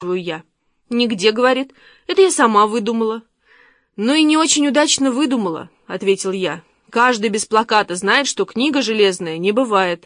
я. «Нигде, — говорит, — это я сама выдумала». «Ну и не очень удачно выдумала», — ответил я. «Каждый без плаката знает, что книга железная не бывает».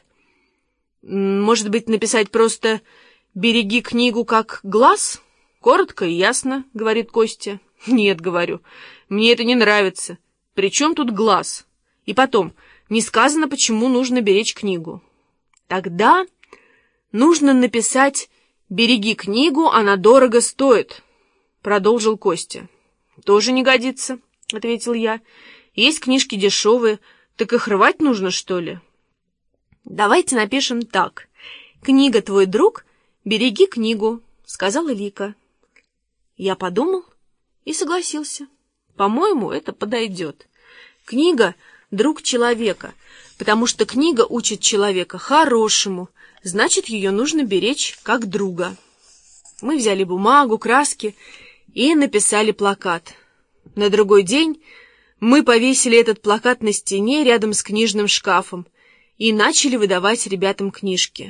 «Может быть, написать просто «береги книгу как глаз»? Коротко и ясно», — говорит Костя. «Нет, — говорю, — мне это не нравится. При чем тут глаз? И потом, не сказано, почему нужно беречь книгу». «Тогда нужно написать «береги книгу, она дорого стоит», — продолжил Костя. «Тоже не годится», — ответил я. «Есть книжки дешевые, так их рвать нужно, что ли?» «Давайте напишем так. Книга твой друг, береги книгу», — сказала Лика. Я подумал и согласился. По-моему, это подойдет. Книга — друг человека, потому что книга учит человека хорошему, значит, ее нужно беречь как друга. Мы взяли бумагу, краски и написали плакат. На другой день мы повесили этот плакат на стене рядом с книжным шкафом и начали выдавать ребятам книжки.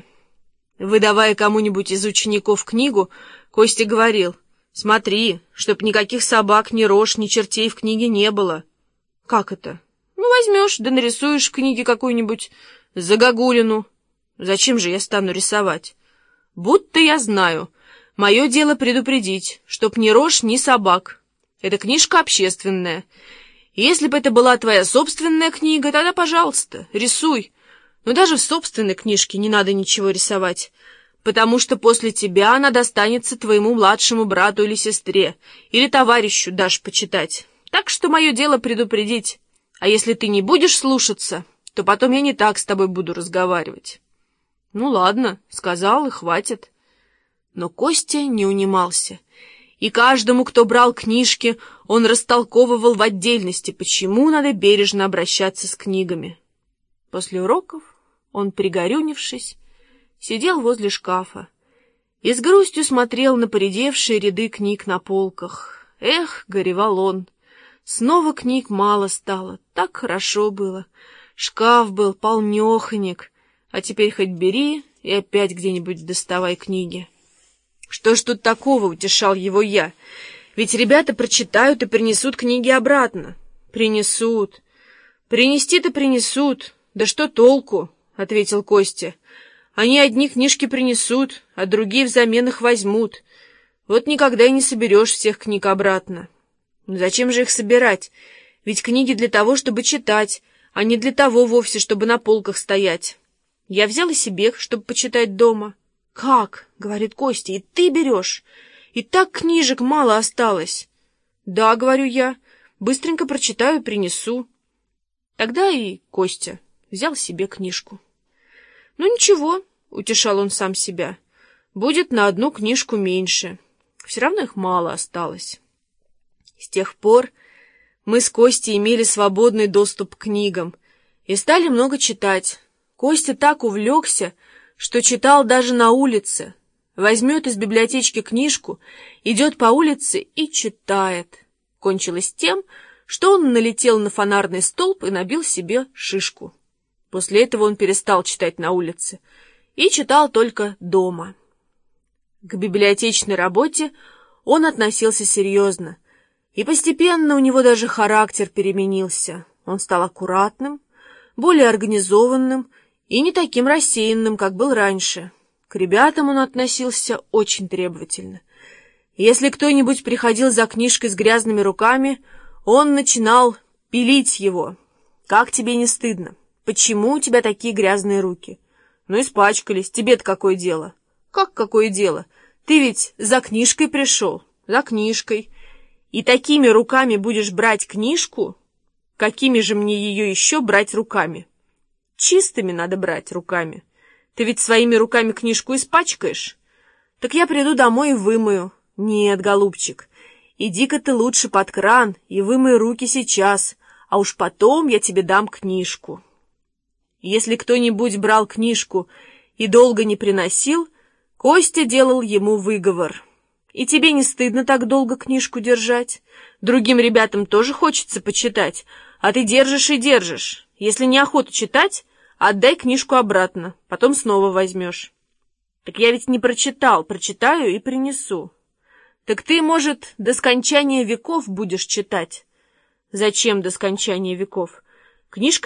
Выдавая кому-нибудь из учеников книгу, Костя говорил: «Смотри, чтоб никаких собак, ни рож, ни чертей в книге не было». «Как это?» «Ну, возьмешь, да нарисуешь в книге какую-нибудь загогулину». «Зачем же я стану рисовать?» «Будто я знаю. Мое дело предупредить, чтоб ни рож, ни собак. Эта книжка общественная. Если бы это была твоя собственная книга, тогда, пожалуйста, рисуй. Но даже в собственной книжке не надо ничего рисовать, потому что после тебя она достанется твоему младшему брату или сестре, или товарищу дашь почитать. Так что мое дело предупредить. А если ты не будешь слушаться, то потом я не так с тобой буду разговаривать». «Ну ладно, — сказал, — и хватит». Но Костя не унимался, и каждому, кто брал книжки, он растолковывал в отдельности, почему надо бережно обращаться с книгами. После уроков он, пригорюнившись, сидел возле шкафа и с грустью смотрел на поредевшие ряды книг на полках. Эх, горевал он, снова книг мало стало, так хорошо было. Шкаф был полнёхонек, а теперь хоть бери и опять где-нибудь доставай книги. «Что ж тут такого?» — утешал его я. «Ведь ребята прочитают и принесут книги обратно». «Принесут. Принести-то принесут. Да что толку?» — ответил Костя. «Они одни книжки принесут, а другие взамен их возьмут. Вот никогда и не соберешь всех книг обратно». «Зачем же их собирать? Ведь книги для того, чтобы читать, а не для того вовсе, чтобы на полках стоять. Я взял и себе, чтобы почитать дома». «Как?» — говорит Костя, — «и ты берешь? И так книжек мало осталось». «Да, — говорю я, — быстренько прочитаю и принесу». Тогда и Костя взял себе книжку. «Ну ничего, — утешал он сам себя, — будет на одну книжку меньше. Все равно их мало осталось». С тех пор мы с Костей имели свободный доступ к книгам и стали много читать. Костя так увлекся, что читал даже на улице. Возьмет из библиотечки книжку, идет по улице и читает. Кончилось тем, что он налетел на фонарный столб и набил себе шишку. После этого он перестал читать на улице и читал только дома. К библиотечной работе он относился серьезно, и постепенно у него даже характер переменился. Он стал аккуратным, более организованным и не таким рассеянным, как был раньше. К ребятам он относился очень требовательно. Если кто-нибудь приходил за книжкой с грязными руками, он начинал пилить его. «Как тебе не стыдно? Почему у тебя такие грязные руки?» «Ну, испачкались. Тебе-то какое дело?» «Как какое дело? Ты ведь за книжкой пришел». «За книжкой. И такими руками будешь брать книжку? Какими же мне ее еще брать руками?» «Чистыми надо брать руками. Ты ведь своими руками книжку испачкаешь. Так я приду домой и вымою». «Нет, голубчик, иди-ка ты лучше под кран и вымой руки сейчас, а уж потом я тебе дам книжку». Если кто-нибудь брал книжку и долго не приносил, Костя делал ему выговор. «И тебе не стыдно так долго книжку держать? Другим ребятам тоже хочется почитать, а ты держишь и держишь. Если неохота читать, отдай книжку обратно, потом снова возьмешь». «Так я ведь не прочитал, прочитаю и принесу». Так ты, может, до скончания веков будешь читать? Зачем до скончания веков? Книжка